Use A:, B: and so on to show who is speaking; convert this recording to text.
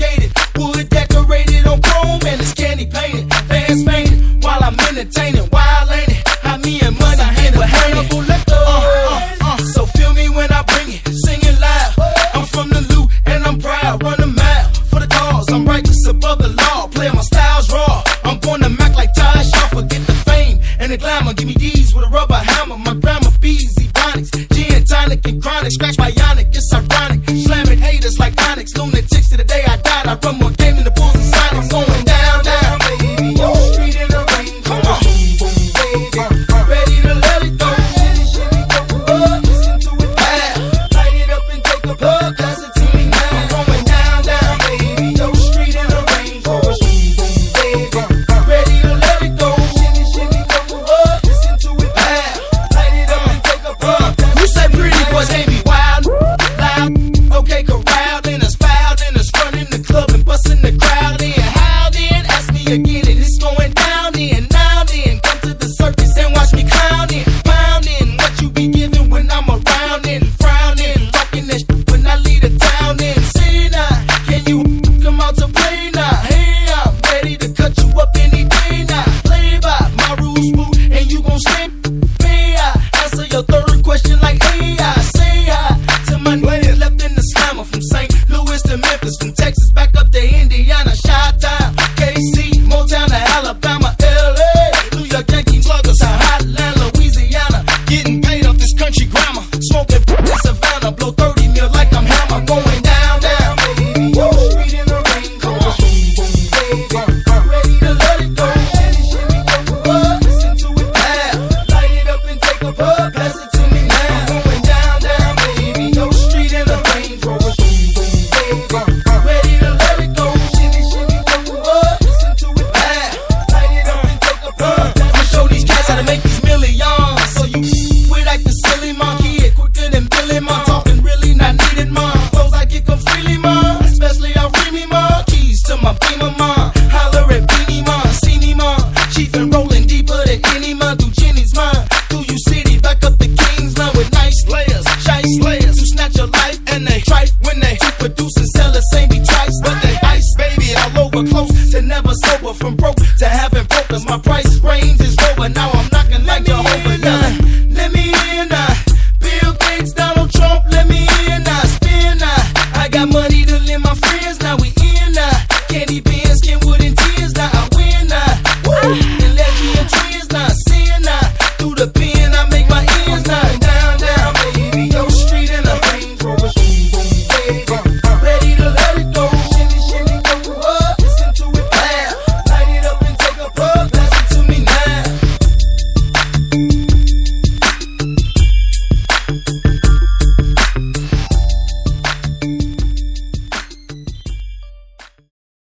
A: gated, wood decorated on chrome, and it's candy painted, fans fainted, while I'm entertaining, wild ain't it? How me and money hand a hannibal liquor. So feel me when I bring it, singing loud. I'm from the loot and I'm proud, run a mile for the cause. I'm righteous above the law, play my styles raw. I'm born to Mac like Ty Shaw, forget the fame and the glamour. Give me D's with a rubber hammer. My grandma feeds Ebonics, gin, tonic, and chronic. Scratch bionic, it's ironic. Slamming haters like Onyx, lunatics to the day I died. I run more game than the Bulls and Sonics. Going down, down, baby. Yo, street in the rain. Come on, baby. Ready to let it go. Listen to it loud. Light it up and take a plug. Pass it to me now. I'm going down, down, baby. Yo, street in the rain. Baby. Ready to let it go. Listen to it loud. Light it up and take a plug. You say pretty boys ain't be wild, loud. Okay, corralled in us, fouled in us, running the club and busting the crowd in. How then? Ask me again, and it's going down in. Now then, come to the circus and watch me clowning, pounding. What you be giving when I'm around and frowning, talking that shit when I leave the town in. See now, can you come out to play now? Hey, I'm ready to cut you up any day now. Play by my rules, smooth, and you gon' stay. May I answer your third question like AI? Say hi to my niggas left in the slammer, from St. Louis to Memphis, from Texas back up to Indiana, Chi-Town, KC, Motown to Alabama, LA, New York Yankees, sluggers to Hotland, Louisiana. Getting paid off this country grammar, smoking in Savannah, blow 30 mil like I'm Hammer. Going down, down, baby. Yo, street in the rain. Come on, baby. Ready to let it go. Listen to it loud. Light it up and take a puff. Pass it to me now. Going down, down, baby. Yo, street in the Range Rover. Ready to let it go. Listen to it loud. Light it up and take a puff. I'ma show these cats how to make these millions. So you with acting silly, mom. Kid quicker than Billy, mom. Talking really not needed, mom. Flows I get come freely, mom. Especially out Remy, mom. Keys to my Beamer, mom. Holler at Beanie, mom. See me, mom. Chief and rolling deeper than any, mom. Through Jenny's mind. Through you city, back up the King's line with nice players, shy slayers who snatch your life and they tripe when they produce and sell the same be twice, but they ice, baby, all over close to never sober, from broke to having broke. 'Cause my price